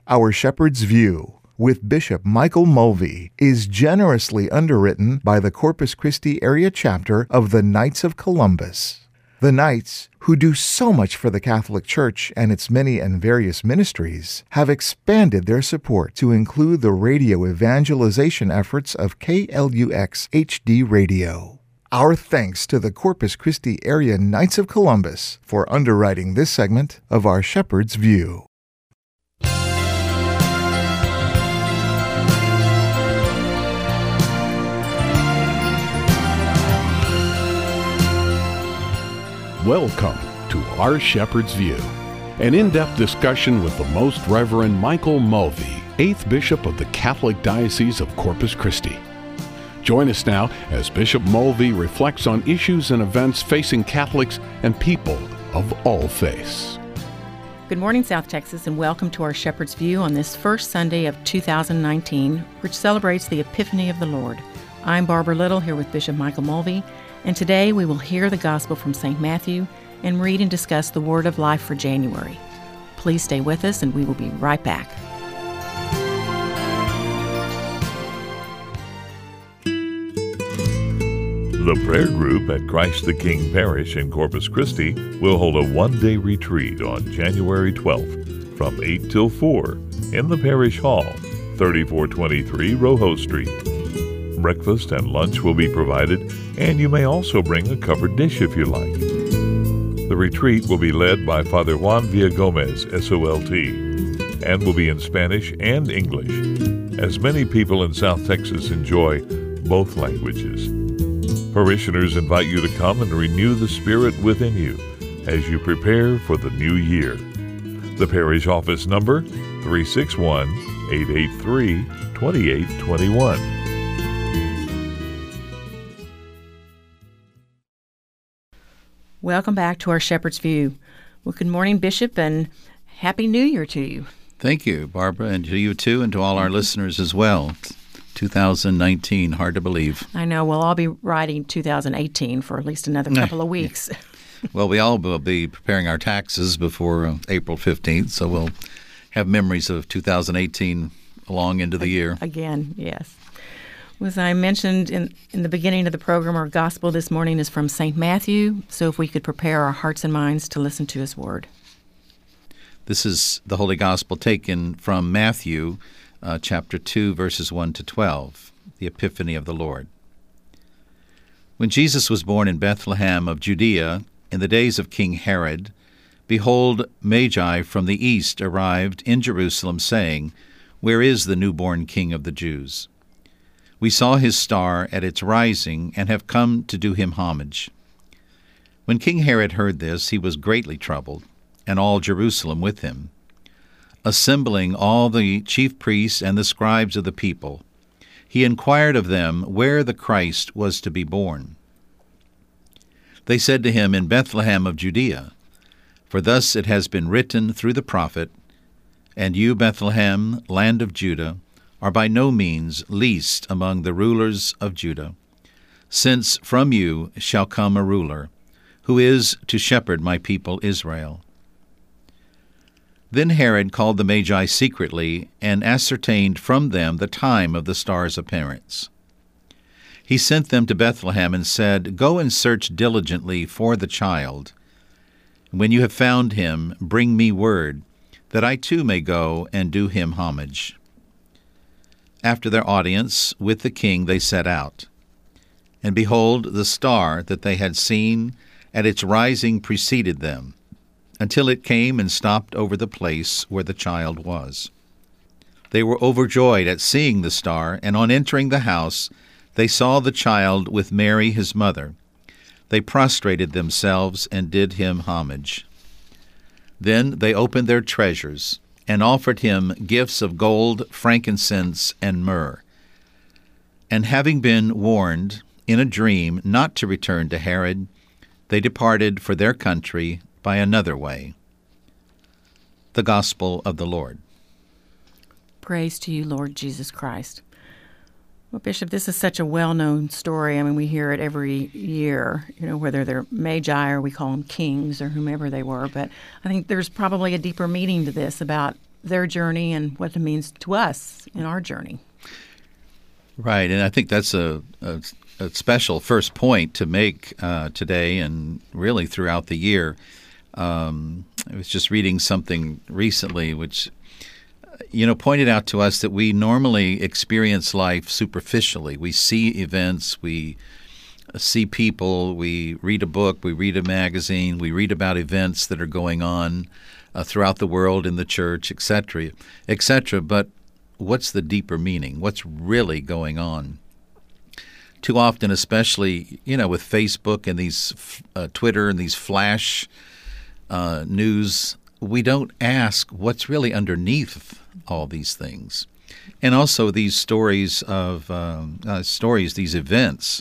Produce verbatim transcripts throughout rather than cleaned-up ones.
Our Shepherd's View with Bishop Michael Mulvey is generously underwritten by the Corpus Christi area chapter of the Knights of Columbus. The Knights, who do so much for the Catholic Church and its many and various ministries, have expanded their support to include the radio evangelization efforts of K L U X H D Radio. Our thanks to the Corpus Christi area Knights of Columbus for underwriting this segment of our Shepherd's View. Welcome to Our Shepherd's View, an in-depth discussion with the Most Reverend Michael Mulvey, eighth Bishop of the Catholic Diocese of Corpus Christi. Join us now as Bishop Mulvey reflects on issues and events facing Catholics and people of all faiths. Good morning, South Texas, and welcome to Our Shepherd's View on this first Sunday of two thousand nineteen, which celebrates the Epiphany of the Lord. I'm Barbara Little, here with Bishop Michael Mulvey, and today we will hear the Gospel from Saint Matthew and read and discuss the Word of Life for January. Please stay with us, and we will be right back. The prayer group at Christ the King Parish in Corpus Christi will hold a one-day retreat on January twelfth from eight till four in the Parish Hall, thirty-four twenty-three Rojo Street. Breakfast and lunch will be provided, and you may also bring a covered dish if you like. The retreat will be led by Father Juan Villagomez, S O L T, and will be in Spanish and English, as many people in South Texas enjoy both languages. Parishioners invite you to come and renew the spirit within you as you prepare for the new year. The parish office number, three six one, eight eight three, two eight two one. Welcome back to Our Shepherd's View. Well, good morning, Bishop, and Happy New Year to you. Thank you, Barbara, and to you too, and to all our listeners as well. two thousand nineteen, hard to believe. I know. We'll all be writing two thousand eighteen for at least another couple of weeks. Well, we all will be preparing our taxes before uh, April fifteenth, so we'll have memories of two thousand eighteen along into the year. Again, yes. As I mentioned in, in the beginning of the program, our gospel this morning is from Saint Matthew, so if we could prepare our hearts and minds to listen to his word. This is the Holy Gospel taken from Matthew, uh, chapter two, verses one to twelve, the Epiphany of the Lord. When Jesus was born in Bethlehem of Judea, in the days of King Herod, behold, Magi from the east arrived in Jerusalem, saying, "Where is the newborn King of the Jews? We saw his star at its rising and have come to do him homage." When King Herod heard this, he was greatly troubled, and all Jerusalem with him. Assembling all the chief priests and the scribes of the people, he inquired of them where the Christ was to be born. They said to him, "In Bethlehem of Judea, for thus it has been written through the prophet, And you, Bethlehem, land of Judah, are by no means least among the rulers of Judah, since from you shall come a ruler, who is to shepherd my people Israel." Then Herod called the Magi secretly and ascertained from them the time of the star's appearance. He sent them to Bethlehem and said, "Go and search diligently for the child. When you have found him, bring me word, that I too may go and do him homage." After their audience with the king, they set out. And behold, the star that they had seen at its rising preceded them, until it came and stopped over the place where the child was. They were overjoyed at seeing the star, and on entering the house, they saw the child with Mary his mother. They prostrated themselves and did him homage. Then they opened their treasures and offered him gifts of gold, frankincense, and myrrh. And having been warned in a dream not to return to Herod, they departed for their country by another way. The Gospel of the Lord. Praise to you, Lord Jesus Christ. Well, Bishop, this is such a well-known story. I mean, we hear it every year, you know, whether they're magi or we call them kings or whomever they were. But I think there's probably a deeper meaning to this about their journey and what it means to us in our journey. Right, and I think that's a, a, a special first point to make uh, today and really throughout the year. Um, I was just reading something recently which, you know, pointed out to us that we normally experience life superficially. We see events, we see people, we read a book, we read a magazine, we read about events that are going on uh, throughout the world, in the church, et cetera, et cetera. But what's the deeper meaning? What's really going on? Too often, especially, you know, with Facebook and these uh, Twitter and these flash uh, news, we don't ask what's really underneath all these things. And also these stories of um, uh, stories, these events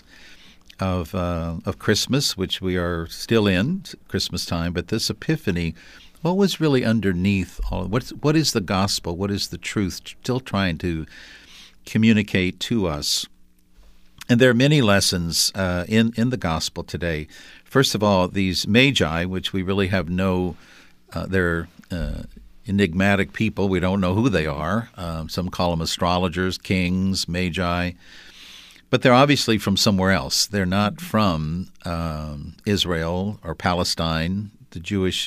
of uh, of Christmas, which we are still in Christmas time, but this Epiphany. What was really underneath all? What's, what is the gospel? What is the truth still trying to communicate to us? And there are many lessons uh, in, in the gospel today. First of all, these magi, which we really have no, uh, they're uh, enigmatic people. We don't know who they are. Um, some call them astrologers, kings, magi. But they're obviously from somewhere else. They're not from um, Israel or Palestine, the Jewish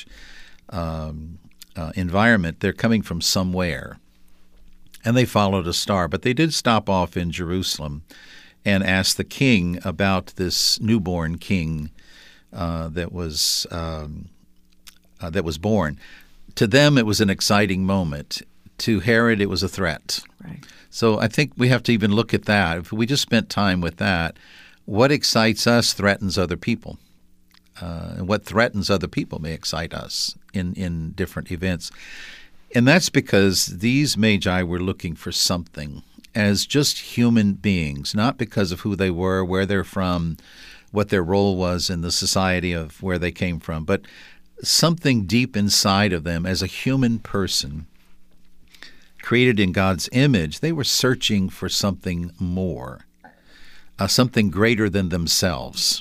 Um, uh, environment. They're coming from somewhere. And they followed a star. But they did stop off in Jerusalem and ask the king about this newborn king uh, that was um, uh, that was born. To them, it was an exciting moment. To Herod, it was a threat. Right. So I think we have to even look at that. If we just spent time with that, what excites us threatens other people. Uh, and what threatens other people may excite us in, in different events. And that's because these magi were looking for something as just human beings, not because of who they were, where they're from, what their role was in the society of where they came from, but something deep inside of them as a human person created in God's image. They were searching for something more, uh, something greater than themselves.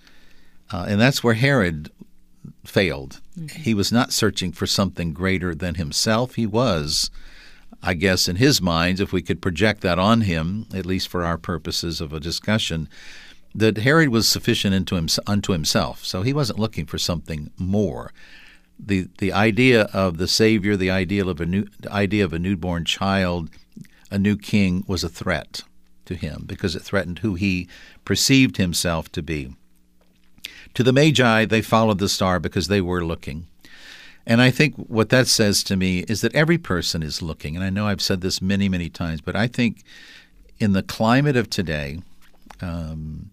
Uh, and that's where Herod failed. Mm-hmm. He was not searching for something greater than himself. He was, I guess, in his mind, if we could project that on him, at least for our purposes of a discussion, that Herod was sufficient into him, unto himself. So he wasn't looking for something more. The the idea of the Savior, the idea of a new the idea of a newborn child, a new king, was a threat to him because it threatened who he perceived himself to be. To the Magi, they followed the star because they were looking. And I think what that says to me is that every person is looking. And I know I've said this many, many times, but I think in the climate of today, um,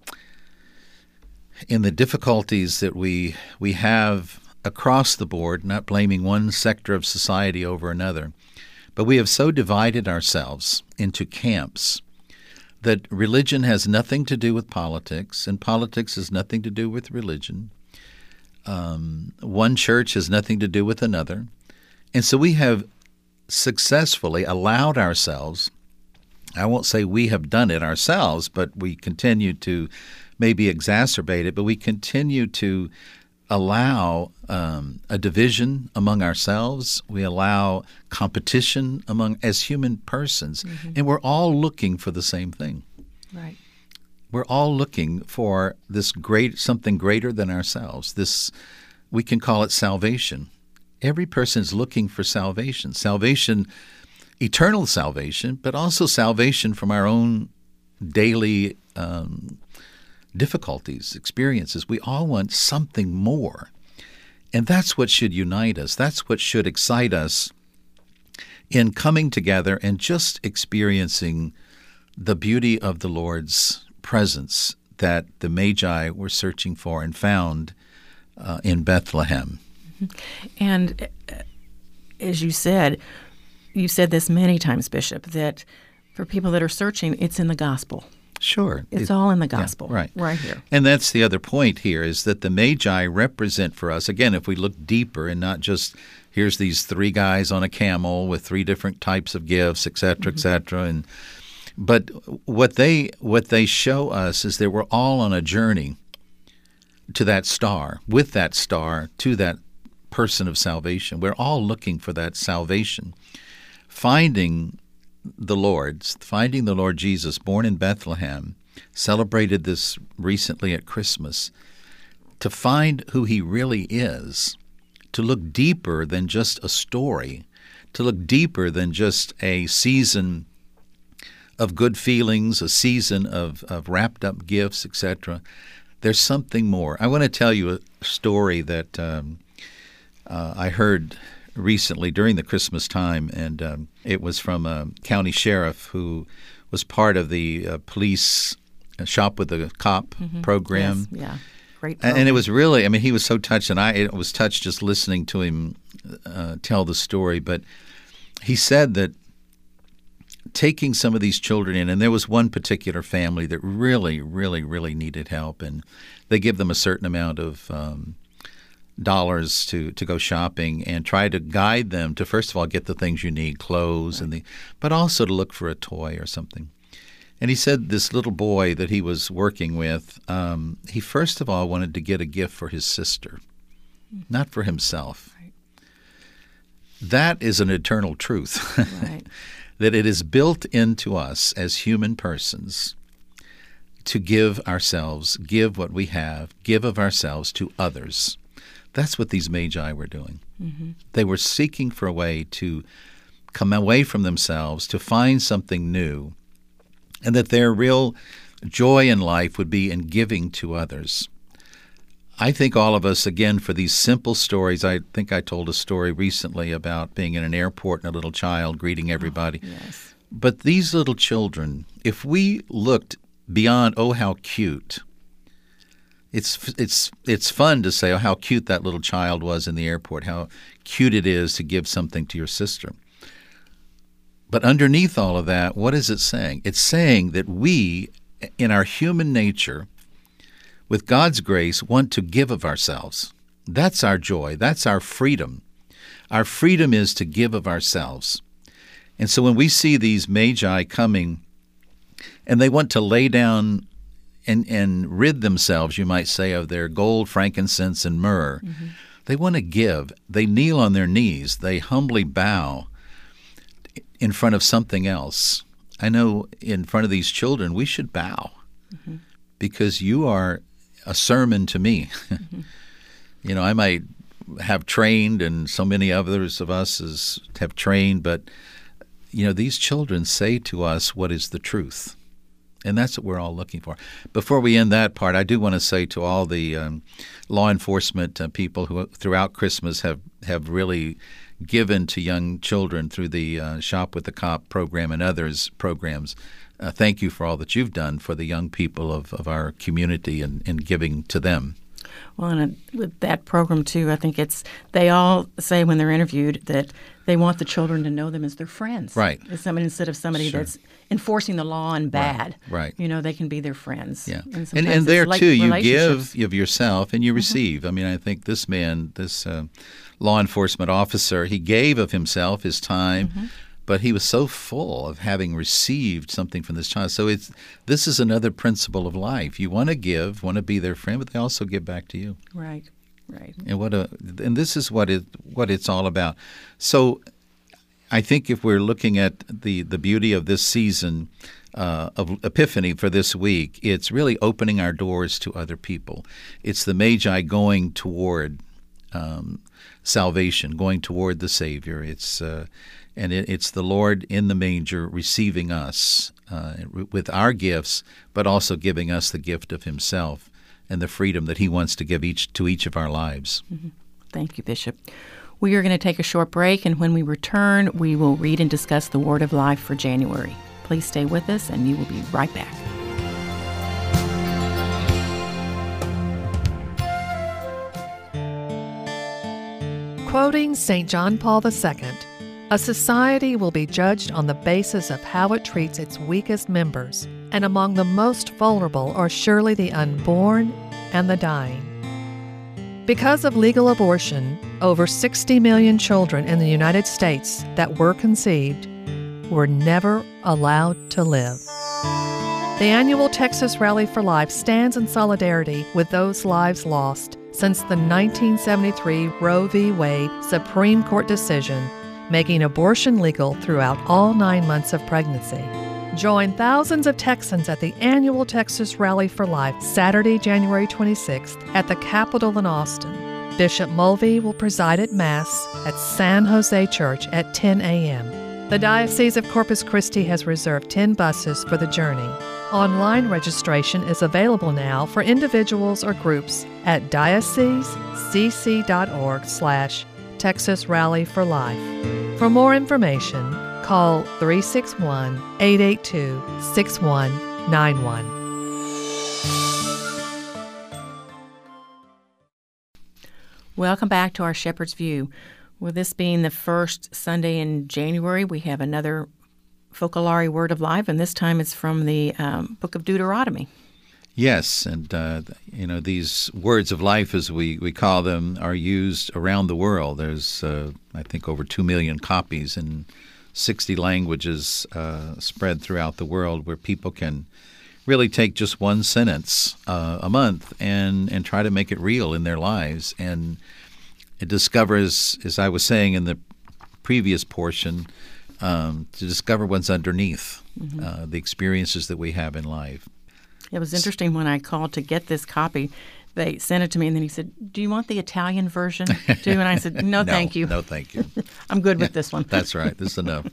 in the difficulties that we we have across the board, not blaming one sector of society over another, but we have so divided ourselves into camps that religion has nothing to do with politics, and politics has nothing to do with religion. Um, one church has nothing to do with another. And so we have successfully allowed ourselves, I won't say we have done it ourselves, but we continue to maybe exacerbate it, but we continue to allow um, a division among ourselves. We allow competition among as human persons, mm-hmm. and we're all looking for the same thing. Right. We're all looking for this great something greater than ourselves. This, we can call it salvation. Every person is looking for salvation. Salvation, eternal salvation, but also salvation from our own daily um, difficulties, experiences. We all want something more. And that's what should unite us. That's what should excite us in coming together and just experiencing the beauty of the Lord's presence that the Magi were searching for and found uh, in Bethlehem. And uh, as you said, you've said this many times, Bishop, that for people that are searching, it's in the gospel. Sure. It's it, all in the gospel, yeah, right. right here. And that's the other point here, is that the Magi represent for us, again, if we look deeper and not just here's these three guys on a camel with three different types of gifts, et cetera, mm-hmm. et cetera. And, but what they, what they show us is that we're all on a journey to that star, with that star, to that person of salvation. We're all looking for that salvation. finding the Lord, finding the Lord Jesus born in Bethlehem, celebrated this recently at Christmas, to find who he really is, to look deeper than just a story, to look deeper than just a season of good feelings, a season of, of wrapped-up gifts, et cetera. There's something more. I want to tell you a story that um, uh, I heard recently during the Christmas time, and um, it was from a county sheriff who was part of the uh, police Shop with a Cop mm-hmm. program. Yes, yeah, great program. And it was really, I mean, he was so touched, and I was touched just listening to him uh, tell the story. But he said that taking some of these children in, and there was one particular family that really, really, really needed help, and they give them a certain amount of um, dollars to, to go shopping and try to guide them to, first of all, get the things you need, clothes, right. and the, but also to look for a toy or something. And he said this little boy that he was working with, um, he first of all wanted to get a gift for his sister, not for himself. Right. That is an eternal truth, right. that it is built into us as human persons to give ourselves, give what we have, give of ourselves to others. That's what these magi were doing. Mm-hmm. They were seeking for a way to come away from themselves, to find something new, and that their real joy in life would be in giving to others. I think all of us, again, for these simple stories, I think I told a story recently about being in an airport and a little child greeting everybody. Oh, yes. But these little children, if we looked beyond, oh, how cute, it's it's it's fun to say, oh, how cute that little child was in the airport, how cute it is to give something to your sister. But underneath all of that, what is it saying? It's saying that we, in our human nature, with God's grace, want to give of ourselves. That's our joy. That's our freedom. Our freedom is to give of ourselves. And so when we see these magi coming, and they want to lay down and, and rid themselves, you might say, of their gold, frankincense, and myrrh, mm-hmm. they want to give. They kneel on their knees. They humbly bow in front of something else. I know in front of these children, we should bow mm-hmm. because you are a sermon to me. Mm-hmm. You know, I might have trained, and so many others of us as have trained, but, you know, these children say to us what is the truth. And that's what we're all looking for. Before we end that part, I do want to say to all the um, law enforcement uh, people who throughout Christmas have, have really given to young children through the uh, Shop with the Cop program and others programs, uh, thank you for all that you've done for the young people of, of our community and, and giving to them. Well, and with that program, too, I think it's they all say when they're interviewed that they want the children to know them as their friends. Right. As somebody, instead of somebody Sure. that's enforcing the law and bad. Right. Right. You know, they can be their friends. Yeah. And, And, and there, too, you give of yourself and you receive. Mm-hmm. I mean, I think this man, this uh, law enforcement officer, he gave of himself, his time, mm-hmm. but he was so full of having received something from this child. So it's this is another principle of life. You want to give, want to be their friend, but they also give back to you. Right, right. And what a and this is what it what it's all about. So I think if we're looking at the, the beauty of this season uh, of Epiphany for this week, it's really opening our doors to other people. It's the Magi going toward um, salvation, going toward the Savior. It's uh, and it, it's the Lord in the manger receiving us uh, with our gifts, but also giving us the gift of Himself and the freedom that He wants to give each to each of our lives. Mm-hmm. Thank you, Bishop. We are going to take a short break, and when we return, we will read and discuss the Word of Life for January. Please stay with us, and we will be right back. Quoting Saint John Paul the Second, a society will be judged on the basis of how it treats its weakest members, and among the most vulnerable are surely the unborn and the dying. Because of legal abortion, over sixty million children in the United States that were conceived were never allowed to live. The annual Texas Rally for Life stands in solidarity with those lives lost since the nineteen seventy-three Roe v. Wade Supreme Court decision making abortion legal throughout all nine months of pregnancy. Join thousands of Texans at the annual Texas Rally for Life, Saturday, January twenty-sixth, at the Capitol in Austin. Bishop Mulvey will preside at Mass at San Jose Church at ten a.m. The Diocese of Corpus Christi has reserved ten buses for the journey. Online registration is available now for individuals or groups at diocesecc.org slash Texas Rally for Life. For more information, call three six one, eight eight two, six one nine one. Welcome back to our Shepherd's View. With this being the first Sunday in January, we have another Focolare Word of Life, and this time it's from the um, book of Deuteronomy. Yes, and uh, you know, these words of life, as we, we call them, are used around the world. There's, uh, I think, over two million copies in sixty languages uh, spread throughout the world, where people can really take just one sentence uh, a month and, and try to make it real in their lives. And it discovers, as I was saying in the previous portion, um, to discover what's underneath mm-hmm. uh, the experiences that we have in life. It was interesting when I called to get this copy. They sent it to me, and then he said, "Do you want the Italian version too?" And I said, "No, no thank you. No, thank you. I'm good with this one." That's right. This is enough.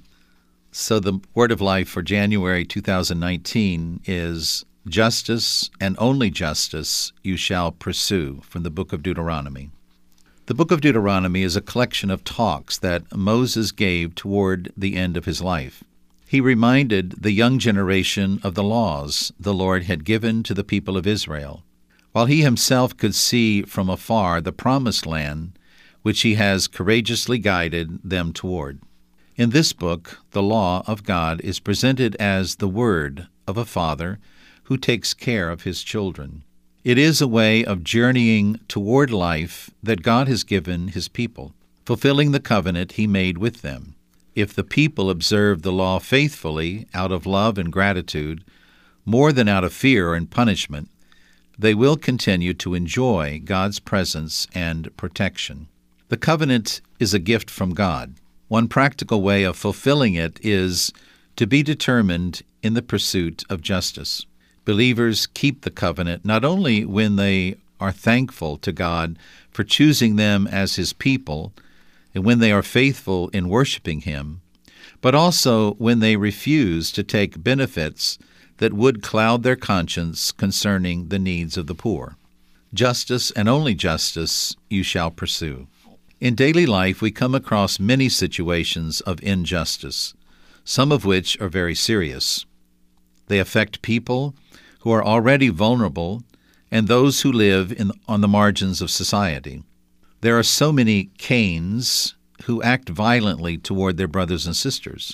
So the Word of Life for January two thousand nineteen is "Justice and only justice you shall pursue," from the book of Deuteronomy. The book of Deuteronomy is a collection of talks that Moses gave toward the end of his life. He reminded the young generation of the laws the Lord had given to the people of Israel, while he himself could see from afar the promised land which he has courageously guided them toward. In this book, the law of God is presented as the word of a father who takes care of his children. It is a way of journeying toward life that God has given his people, fulfilling the covenant he made with them. If the people observe the law faithfully out of love and gratitude, more than out of fear and punishment, they will continue to enjoy God's presence and protection. The covenant is a gift from God. One practical way of fulfilling it is to be determined in the pursuit of justice. Believers keep the covenant not only when they are thankful to God for choosing them as his people and when they are faithful in worshiping him, but also when they refuse to take benefits that would cloud their conscience concerning the needs of the poor. Justice and only justice you shall pursue. In daily life, we come across many situations of injustice, some of which are very serious. They affect people who are already vulnerable and those who live in, on the margins of society. There are so many Cains who act violently toward their brothers and sisters.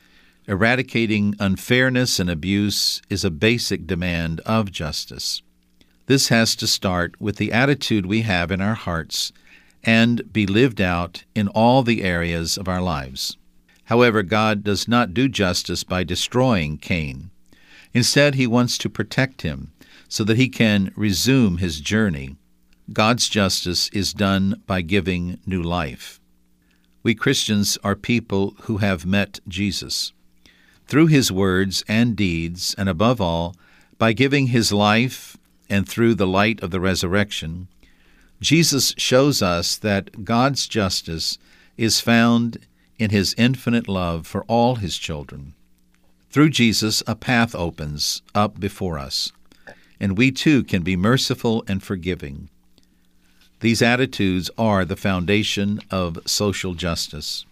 Eradicating unfairness and abuse is a basic demand of justice. This has to start with the attitude we have in our hearts and be lived out in all the areas of our lives. However, God does not do justice by destroying Cain. Instead, he wants to protect him so that he can resume his journey. God's justice is done by giving new life. We Christians are people who have met Jesus. Through his words and deeds, and above all, by giving his life and through the light of the resurrection, Jesus shows us that God's justice is found in his infinite love for all his children. Through Jesus, a path opens up before us, and we too can be merciful and forgiving. These attitudes are the foundation of social justice.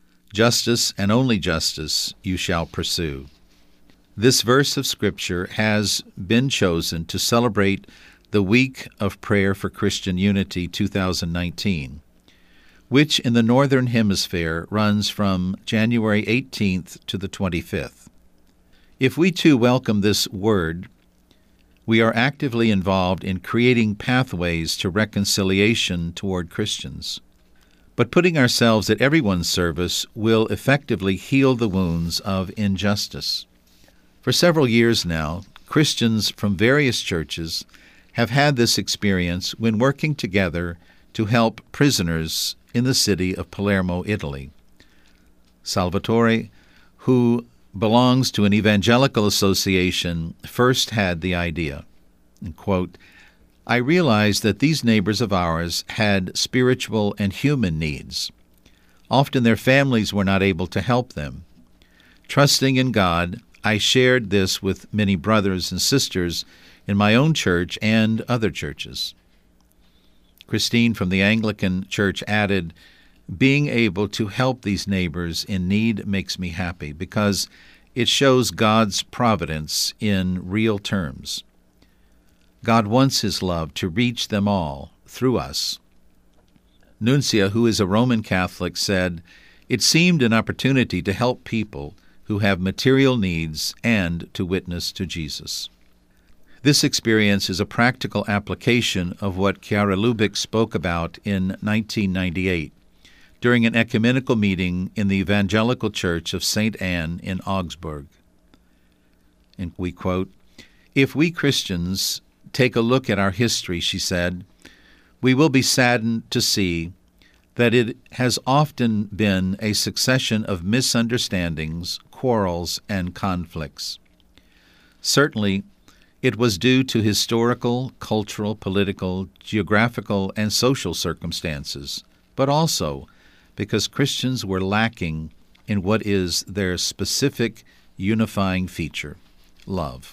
Justice and only justice you shall pursue. This verse of Scripture has been chosen to celebrate the Week of Prayer for Christian Unity two thousand nineteen, which in the Northern Hemisphere runs from January eighteenth to the twenty-fifth. If we too welcome this word, we are actively involved in creating pathways to reconciliation toward Christians. But putting ourselves at everyone's service will effectively heal the wounds of injustice. For several years now, Christians from various churches have had this experience when working together to help prisoners in the city of Palermo, Italy. Salvatore, who belongs to an evangelical association, first had the idea. And quote, I realized that these neighbors of ours had spiritual and human needs. Often their families were not able to help them. Trusting in God, I shared this with many brothers and sisters in my own church and other churches. Christine from the Anglican Church added, being able to help these neighbors in need makes me happy because it shows God's providence in real terms. God wants His love to reach them all through us. Nuncia, who is a Roman Catholic, said, it seemed an opportunity to help people who have material needs and to witness to Jesus. This experience is a practical application of what Chiara Lubich spoke about in nineteen ninety-eight during an ecumenical meeting in the Evangelical Church of Saint Anne in Augsburg. And we quote, if we Christians take a look at our history, she said, we will be saddened to see that it has often been a succession of misunderstandings, quarrels, and conflicts. Certainly, it was due to historical, cultural, political, geographical, and social circumstances, but also because Christians were lacking in what is their specific unifying feature, love.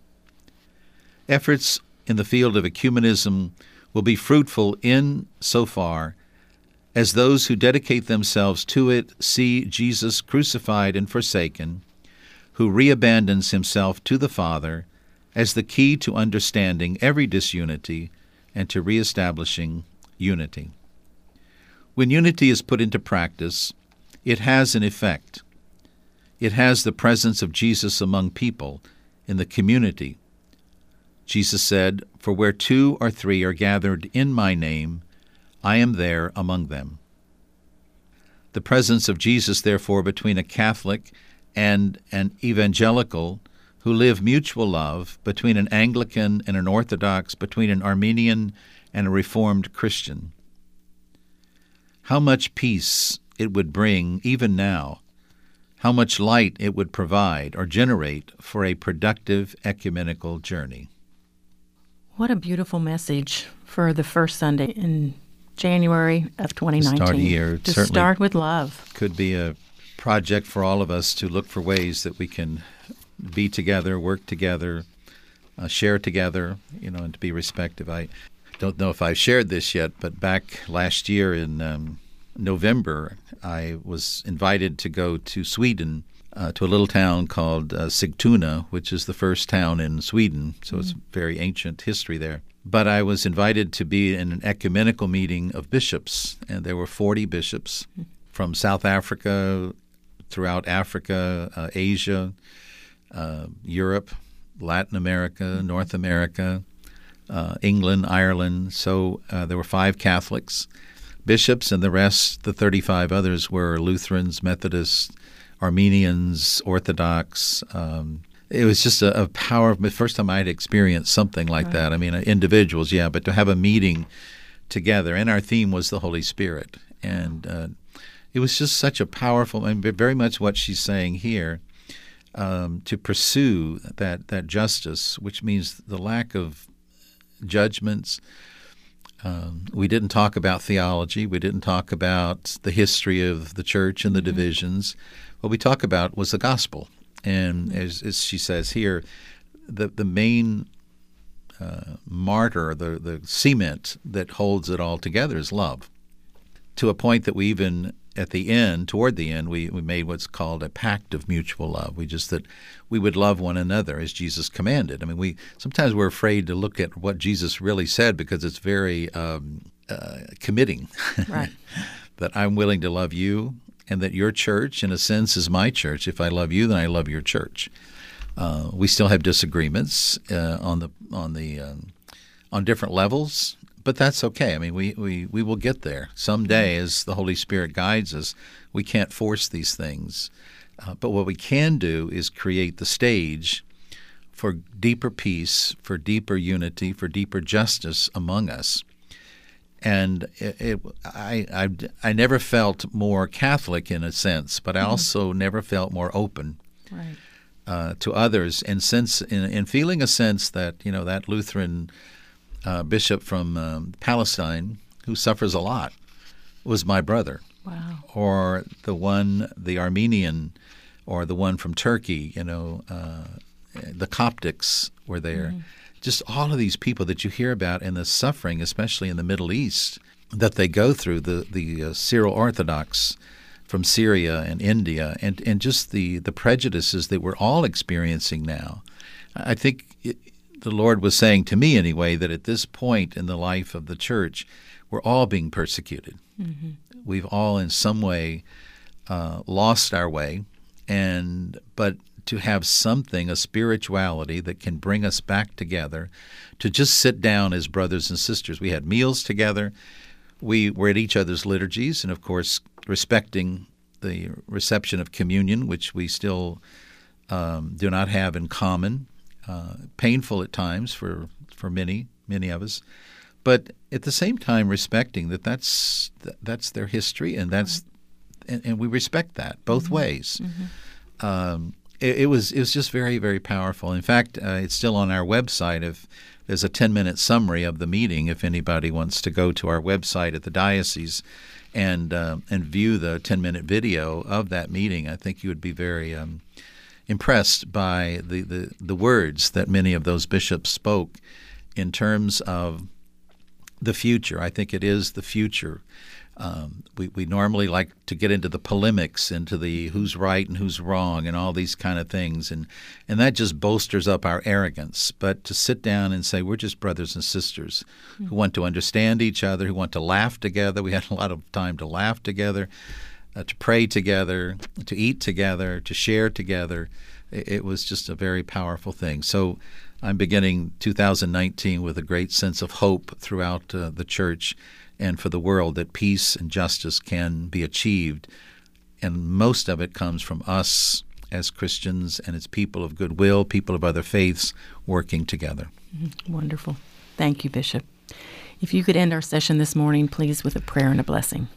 Efforts in the field of ecumenism will be fruitful in so far as those who dedicate themselves to it see Jesus crucified and forsaken, who reabandons himself to the Father as the key to understanding every disunity and to reestablishing unity. When unity is put into practice, it has an effect. It has the presence of Jesus among people in the community. Jesus said, for where two or three are gathered in my name, I am there among them. The presence of Jesus, therefore, between a Catholic and an evangelical who live mutual love, between an Anglican and an Orthodox, between an Armenian and a Reformed Christian. How much peace it would bring even now, how much light it would provide or generate for a productive ecumenical journey. What a beautiful message for the first Sunday in January of twenty nineteen. Start a year. To start with love. Could be a project for all of us to look for ways that we can be together, work together, uh, share together, you know, and to be respectful. I don't know if I've shared this yet, but back last year in um, November, I was invited to go to Sweden, uh, to a little town called uh, Sigtuna, which is the first town in Sweden, so mm-hmm. It's very ancient history there. But I was invited to be in an ecumenical meeting of bishops, and there were forty bishops mm-hmm. from South Africa, throughout Africa, uh, Asia, uh, Europe, Latin America, mm-hmm. North America, Uh, England, Ireland. So uh, there were five Catholics, bishops, and the rest, the thirty-five others, were Lutherans, Methodists, Armenians, Orthodox. Um, it was just a, a power. The first time I had experienced something like right. that. I mean, uh, individuals, yeah, but to have a meeting together. And our theme was the Holy Spirit. And uh, it was just such a powerful, and very much what she's saying here, um, to pursue that, that justice, which means the lack of judgments. Um, we didn't talk about theology. We didn't talk about the history of the church and the mm-hmm. divisions. What we talked about was the gospel. And as, as she says here, the the main uh, martyr, the, the cement that holds it all together is love. To a point that we even, at the end, toward the end, we, we made what's called a pact of mutual love. We just that we would love one another as Jesus commanded. I mean, we sometimes we're afraid to look at what Jesus really said because it's very um, uh, committing. Right. That I'm willing to love you, and that your church, in a sense, is my church. If I love you, then I love your church. Uh, we still have disagreements uh, on the on the um, on different levels. But that's okay. I mean, we, we, we will get there someday as the Holy Spirit guides us. We can't force these things. Uh, but what we can do is create the stage for deeper peace, for deeper unity, for deeper justice among us. And it, it, I, I, I never felt more Catholic in a sense, but I mm-hmm. also never felt more open right. uh, to others. And since in, in feeling a sense that you know that Lutheran uh, bishop from um, Palestine who suffers a lot was my brother, wow. or the one, the Armenian, or the one from Turkey. You know, uh, the Coptics were there. Mm-hmm. Just all of these people that you hear about and the suffering, especially in the Middle East, that they go through, the, the uh, Syro-Orthodox from Syria and India, and, and just the, the prejudices that we're all experiencing now. I think it, the Lord was saying to me anyway that at this point in the life of the church, we're all being persecuted. Mm-hmm. We've all in some way uh, lost our way, and but to have something, a spirituality that can bring us back together, to just sit down as brothers and sisters. We had meals together. We were at each other's liturgies, and of course, respecting the reception of communion, which we still um, do not have in common. Uh, painful at times for, for many, many of us. But at the same time, respecting that that's, that's their history, and that's and, and we respect that both mm-hmm. ways. Mm-hmm. Um, It, it was it was just very, very powerful. In fact, uh, it's still on our website. If there's a ten-minute summary of the meeting, if anybody wants to go to our website at the diocese and uh, and view the ten-minute video of that meeting, I think you would be very um, impressed by the, the, the words that many of those bishops spoke in terms of the future. I think it is the future. Um, we, we normally like to get into the polemics, into the who's right and who's wrong and all these kind of things, and, and that just bolsters up our arrogance. But to sit down and say we're just brothers and sisters mm-hmm. who want to understand each other, who want to laugh together. We had a lot of time to laugh together, uh, to pray together, to eat together, to share together. It, it was just a very powerful thing. So I'm beginning two thousand nineteen with a great sense of hope throughout uh, the church and for the world, that peace and justice can be achieved. And most of it comes from us as Christians and as people of goodwill, people of other faiths working together. Mm-hmm. Wonderful. Thank you, Bishop. If you could end our session this morning, please, with a prayer and a blessing.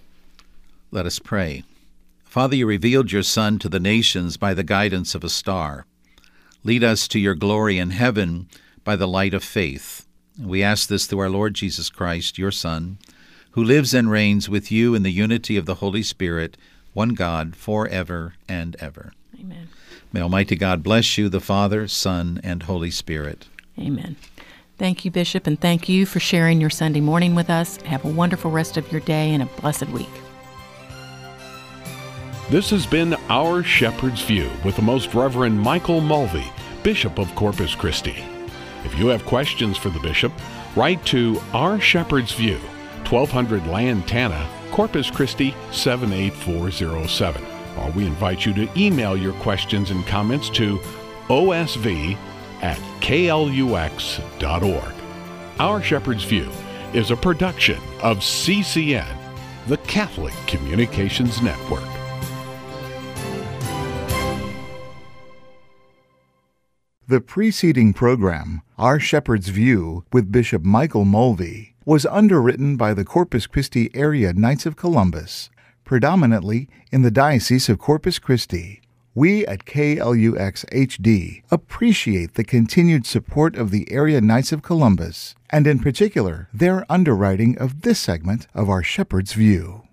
Let us pray. Father, you revealed your Son to the nations by the guidance of a star. Lead us to your glory in heaven by the light of faith. We ask this through our Lord Jesus Christ, your Son, who lives and reigns with you in the unity of the Holy Spirit, one God, forever and ever. Amen. May Almighty God bless you, the Father, Son, and Holy Spirit. Amen. Thank you, Bishop, and thank you for sharing your Sunday morning with us. Have a wonderful rest of your day and a blessed week. This has been Our Shepherd's View with the Most Reverend Michael Mulvey, Bishop of Corpus Christi. If you have questions for the Bishop, write to Our Shepherd's View, twelve hundred Lantana, Corpus Christi seven eight four zero seven. Or we invite you to email your questions and comments to O S V at K L U X dot org. Our Shepherd's View is a production of C C N, the Catholic Communications Network. The preceding program, Our Shepherd's View with Bishop Michael Mulvey, was underwritten by the Corpus Christi Area Knights of Columbus, predominantly in the Diocese of Corpus Christi. We at K L U X H D appreciate the continued support of the Area Knights of Columbus, and in particular, their underwriting of this segment of Our Shepherd's View.